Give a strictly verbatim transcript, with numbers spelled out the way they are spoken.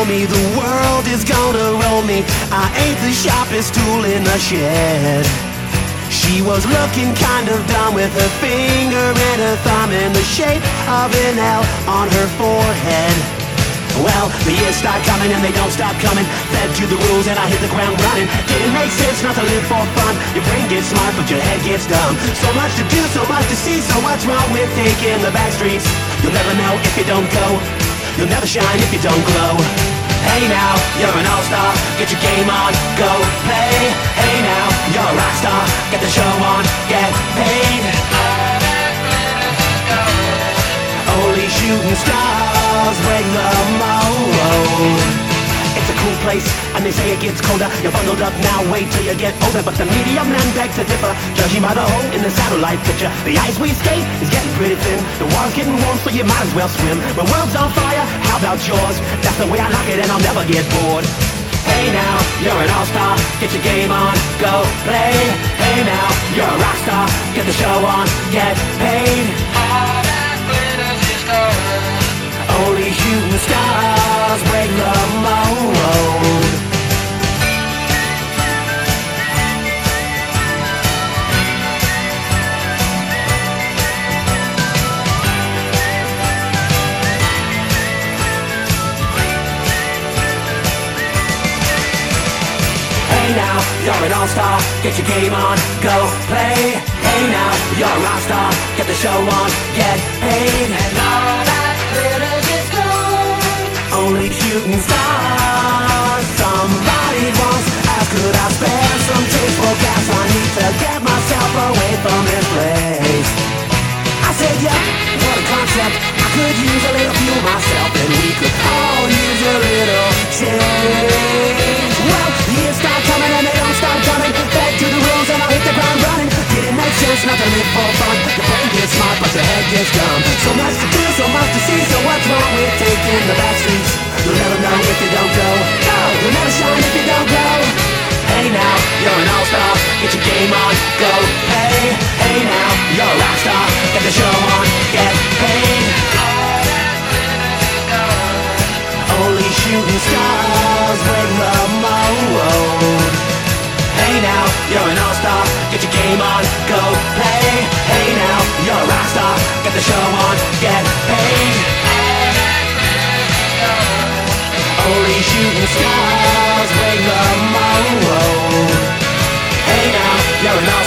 me the world is gonna roll me. I ain't the sharpest tool in the shed. She was looking kind of dumb with her finger and her thumb in the shape of an L on her forehead. Well, the years start coming and they don't stop coming. Fed to the rules and I hit the ground running. Didn't make sense not to live for fun. Your brain gets smart but your head gets dumb. So much to do, so much to see. So what's wrong with taking the back streets? You'll never know if you don't go. You'll never shine if you don't glow. Hey now, you're an all-star. Get your game on, go play. Hey now, you're a rock star. Get the show on, get paid. Only shooting stars break the mold. It's a cool place, and they say it gets colder. You're bundled up now, wait till you get older. But the media man begs to differ, judging by the hole in the satellite picture. The ice we skate is getting pretty thin. The water's getting warm, so you might as well swim. When world's on fire, how about yours? That's the way I like it, and I'll never get bored. Hey now, you're an all-star. Get your game on, go play. Hey now, you're a rock star. Get the show on, get paid. Only shooting stars break the mold. Hey now, you're an all-star. Get your game on, go play. Hey now, you're a rock star. Get the show on, get paid. And all that glitters is gold. Only shooting stars. Somebody once asked, could I spare some tasteful gas? I need to get myself away from this place. I said, yeah, what a concept. I could use a little fuel myself, and we could all use a little change. Well, years start coming and they don't stop coming. Back to the rules and I'll hit the ground running. Didn't make sense not to live for fun. Your brain gets smart but your head gets dumb. So much to do, so much to see. So what's wrong with taking the back streets? You'll never know if you don't go. Go! You'll never shine if you don't go. Hey now, you're an all-star. Get your game on, go play. Hey now, you're a rock star. Get the show on, get paid. Only shooting stars break the mold. Hey now, you're an all-star. Get your game on, go play. Hey now, you're a rock star. Get the show on, get paid. Only shooting stars break the mold. Hey now, you're an